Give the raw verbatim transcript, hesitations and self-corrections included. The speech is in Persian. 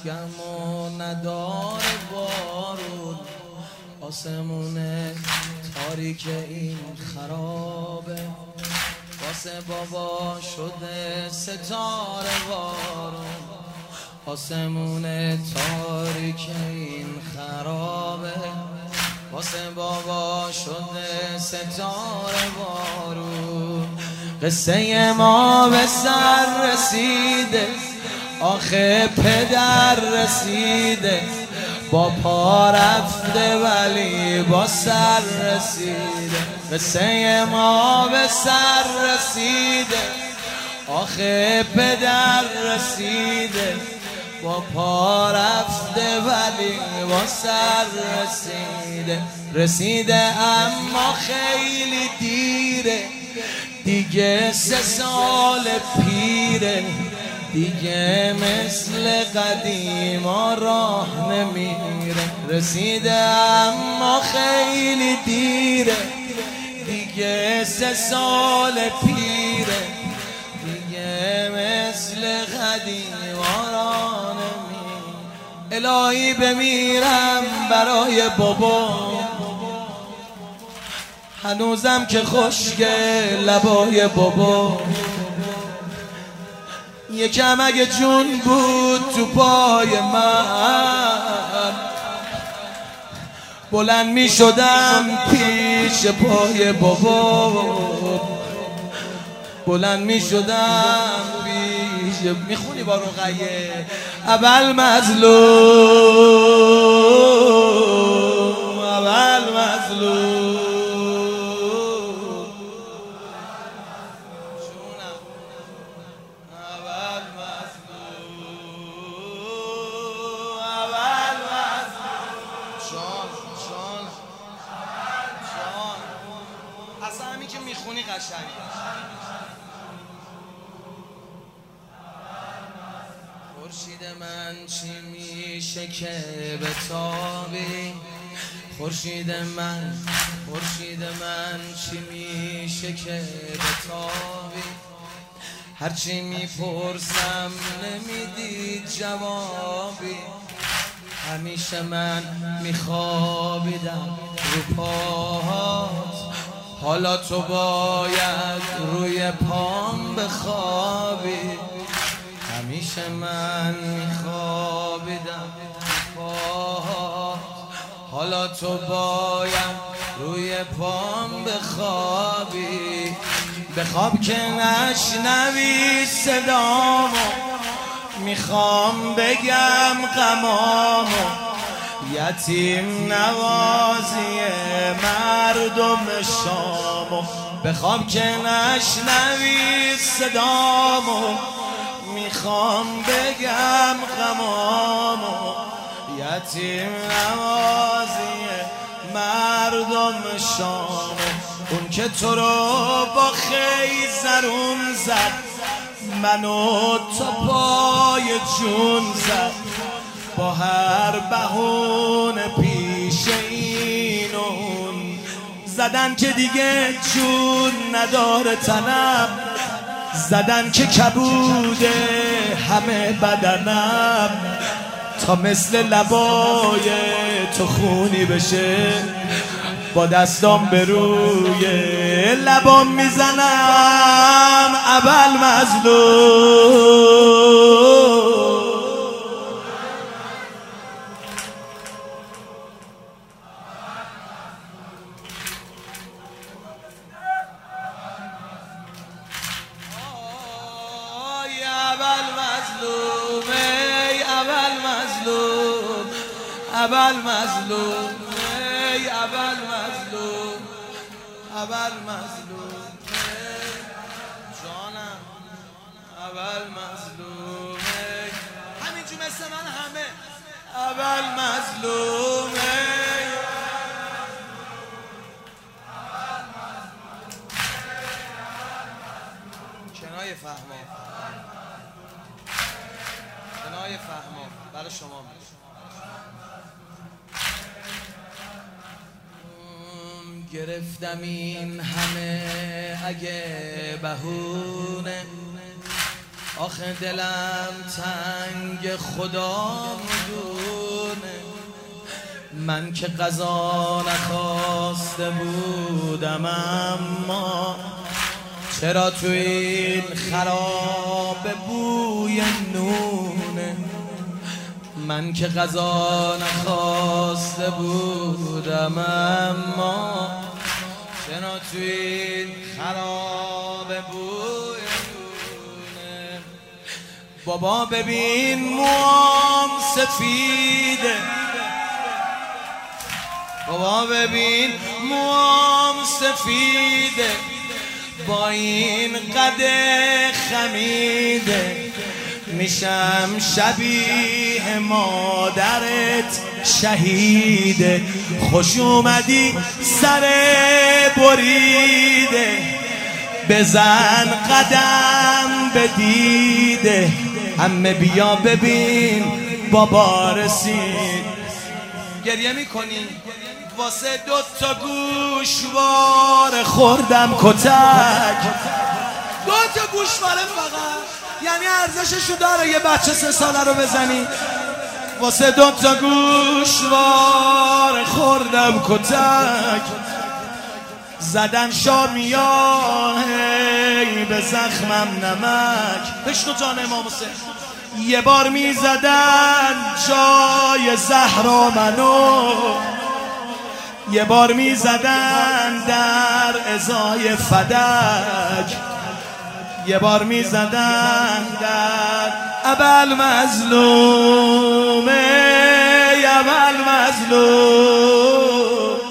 گرم و نداره بارون، آسمون تاریک این خرابه، واسه بابا شده ستاره بارون، آسمون تاریک این خرابه، واسه بابا شده ستاره بارون. قصه ما به سر رسیده، آخه پدر رسیده، با پا رفته ولی با سر رسیده. قصه ما به سر رسیده، آخه پدر رسیده، با پا رفته ولی با سر رسیده. رسیده اما خیلی دیره، دیگه سه سال پیره، دیگه مثل قدیما راه نمیره. رسیده اما خیلی دیره، دیگه سه سال پیره، دیگه مثل قدیما راه نمیره. الهی بمیرم برای بابا، هنوزم که خشکه لبای بابا، یکم اگه جون بود تو پای من، بلند می شدم پیش پای بابا، بلند می شدم پیش. میخونی با رقیه؟ اول مظلوم، اول مظلوم، اصلا همین که میخونی قشنگ. خورشید من چی میشه که بتابی، خورشید من، خورشید من چی میشه که بتابی، هرچی میپرسم نمیدی جوابی، همیشه من میخوابیدم رو پاهات، حالا تو باید روی پام بخوابی، همیشه من میخوابیدم رو پاهات، حالا تو باید روی پام بخوابی. بخواب که نشنوی صدامو، میخوام بگم غمامو، یتیم نوازی مردم شامو. بخواب که نشنوی صدامو، میخوام بگم غمامو، یتیم نوازی مردم شامو. اون که تو رو با خیزرون زد، منو تا پای جون زد، با هر بهونه پیش این اون زدن که دیگه جون نداره تنم، زدن که کبوده همه بدنم، تا مثل لبای تو خونی بشه، با دستام به روی لبام میزنم اول مظلوم. اول مظلوم، ای اول مظلوم، اول مظلوم جانم، اول مظلوم، همینجور مثل من همه اول مظلوم، کنایه فهما، کنایه فهما برای شما میشه. گرفتم این همه اگه بهونه، آخه دلم تنگ خدا میدونه، من که قضا نخواسته بودم اما چرا تو این خراب بوی نونه. من که قضا نخواسته بودم اما چرا تو این خراب بوی نونه. بابا ببین موام سفیده، بابا ببین موام سفیده، با این قد خمیده میشم شبیه مادرت شهیده. خوش اومدی سر بریده، بزن قدم به دیده. عمه بیا ببین بابا رسید. گریه میکنی واسه دوتا گوشوار خوردم کتک. دوتا گوشواره فقط، یعنی ارزششو داره یه بچه سه ساله رو بزنی. واسه دوتا گوشوار خوردم کتک، زدن شامیاه به زخمم نمک. بشنو جان امام حسین. یه بار میزدن جای زهرا منو، یه بار میزدن در ازای فدک، یه بار میزدن در ابل مظلومه ابل مظلوم.